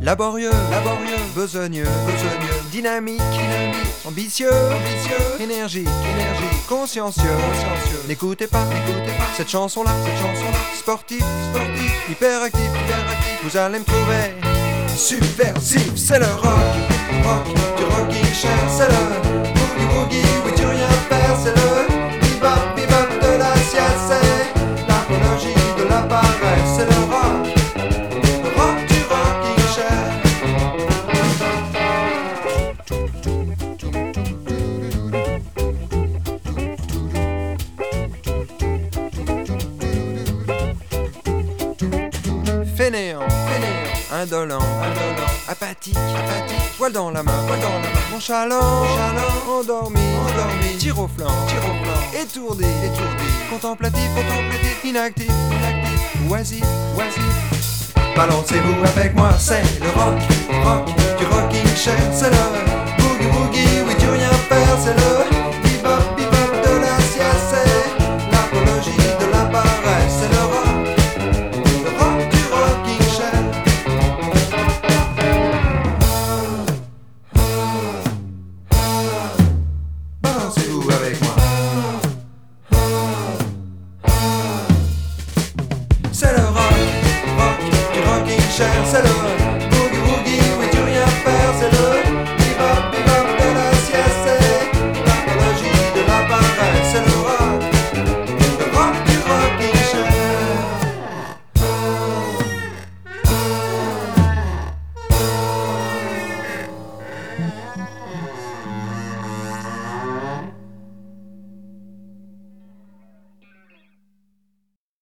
Laborieux, besogneux, dynamique, ambitieux, énergique, consciencieux. N'écoutez pas cette chanson-là, sportif, hyperactif, vous allez me trouver subversif. C'est le rock du rocking chair, c'est le boogie, oui tu rien faire, c'est le bebop de la sieste, c'est l'apologie de l'appareil, c'est le rock du rocking chair. Fainéant, indolent, apathique, voile dans la main, nonchalant, endormi, tir au flanc, étourdi, contemplatif, inactif, oisif. Balancez-vous avec moi, c'est le rock du rocking chair, c'est le boogie, oui